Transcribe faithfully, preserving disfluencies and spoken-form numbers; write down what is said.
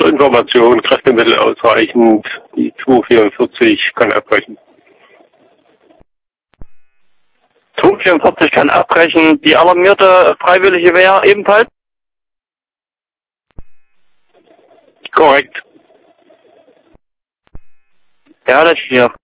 zur Information, Kräftemittel ausreichend, die zweihundertvierundvierzig kann abbrechen. zweihundertvierundvierzig kann abbrechen, die alarmierte Freiwillige Wehr ebenfalls? Korrekt. Ja, das hier.